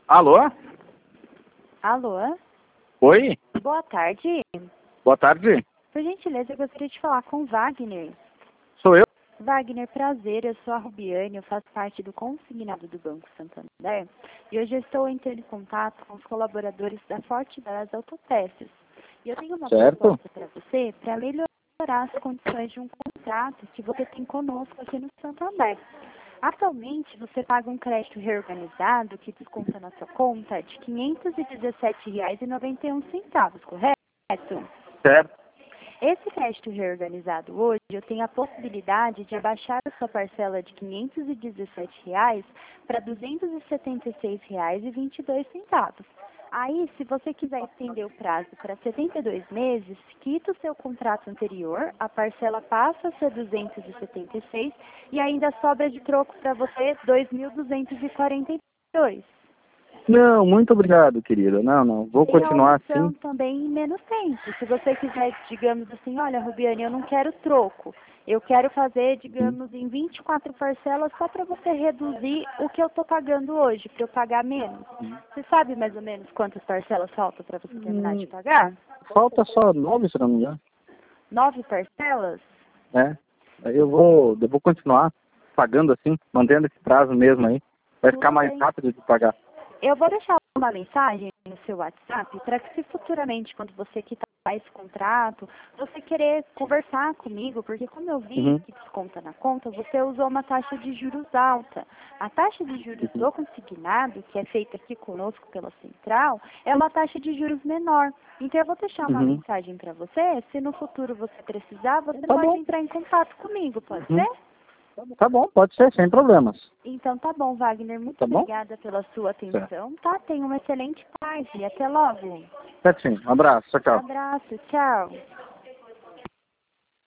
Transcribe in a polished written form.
Alô? Alô? Oi? Boa tarde. Boa tarde. Por gentileza, eu gostaria de falar com o Wagner. Sou eu? Wagner, prazer. Eu sou a Rubiane, eu faço parte do consignado do Banco Santander. E hoje eu estou entrando em contato com os colaboradores da Forte das Autopeças. E eu tenho uma proposta para você para melhorar as condições de um contrato que você tem conosco aqui no Santander. Atualmente, você paga um crédito reorganizado que desconta na sua conta de R$ 517,91, correto? Certo. Esse crédito reorganizado hoje, eu tenho a possibilidade de abaixar a sua parcela de R$ 517 para R$ 276,22. Aí, se você quiser estender o prazo para 72 meses, quita o seu contrato anterior, a parcela passa a ser 276 e ainda sobra de troco para você 2.242. Não, muito obrigado, querida. Não. Vou continuar assim. Também em menos tempo. Se você quiser, digamos assim, olha, Rubiane, eu não quero troco. Eu quero fazer, digamos, em 24 parcelas só para você reduzir o que eu estou pagando hoje, para eu pagar menos. Você sabe mais ou menos quantas parcelas faltam para você terminar de pagar? Falta só 9, se não me engano. 9 parcelas? É. Eu vou continuar pagando assim, mantendo esse prazo mesmo aí. Vai ficar mais rápido de pagar. Eu vou deixar uma mensagem no seu WhatsApp para que se futuramente, quando você quitar esse contrato, você querer conversar comigo, porque como eu vi que desconta na conta, você usou uma taxa de juros alta. A taxa de juros do consignado, que é feita aqui conosco pela Central, é uma taxa de juros menor. Então eu vou deixar uma mensagem para você, se no futuro você precisar, você pode entrar em contato comigo, pode ser? Tá bom, pode ser, sem problemas. Então tá bom, Wagner. Muito obrigada pela sua atenção. Tá? Tenha uma excelente tarde. Até logo. Certinho. Um abraço. Tchau. Abraço. Tchau.